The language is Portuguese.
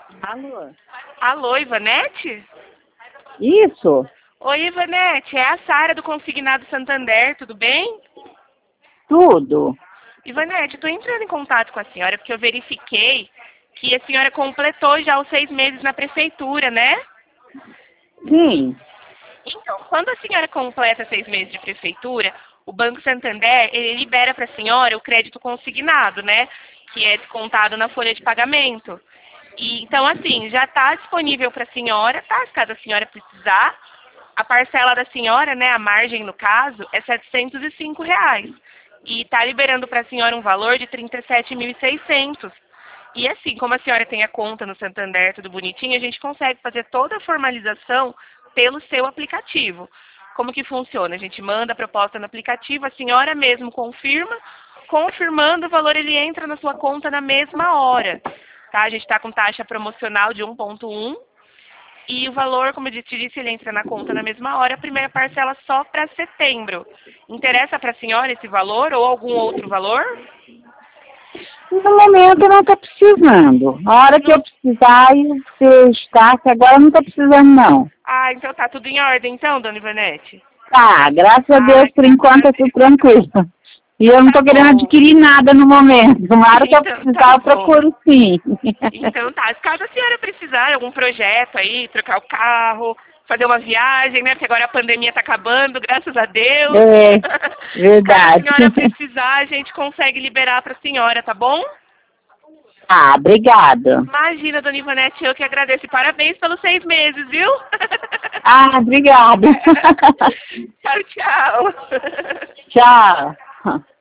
Alô? Alô, Ivanete? Isso? Oi, Ivanete, é a Sara do Consignado Santander, tudo bem? Tudo? Ivanete, estou entrando em contato com a senhora porque eu verifiquei que a senhora completou já os 6 meses na prefeitura, né? Sim. Então, quando a senhora completa 6 meses de prefeitura, o Banco Santander, ele libera para a senhora o crédito consignado, né? Que é descontado na folha de pagamento. E, então, assim, já está disponível para a senhora, tá? Caso a senhora precisar. A parcela da senhora, né, a margem no caso, é R$ 705. E está liberando para a senhora um valor de 37.600. E assim, como a senhora tem a conta no Santander, tudo bonitinho, a gente consegue fazer toda a formalização pelo seu aplicativo. Como que funciona? A gente manda a proposta no aplicativo, a senhora mesmo confirma, confirmando o valor ele entra na sua conta na mesma hora. Tá? A gente está com taxa promocional de 1,1 e o valor, como eu te disse, ele entra na conta na mesma hora, a primeira parcela só para setembro. Interessa para a senhora esse valor ou algum outro valor? No momento eu não estou precisando. A hora que eu precisar, eu estar, que agora eu não estou precisando, não. Ah, então tá tudo em ordem então, dona Ivanete? Tá, graças a Deus, por enquanto eu estou tranquila. E eu não estou querendo adquirir nada no momento. Na hora que eu Então precisar, tá eu bom. procuro sim. Então tá, caso a senhora precisar de algum projeto aí, trocar o carro, fazer uma viagem, né? Porque agora a pandemia tá acabando, graças a Deus. É, Caso a verdade. senhora precisar, a gente consegue liberar pra senhora, tá bom? Ah, obrigada. Imagina, dona Ivanete, eu que agradeço. E parabéns pelos 6 meses, viu? Ah, obrigada. Tchau, tchau. Tchau.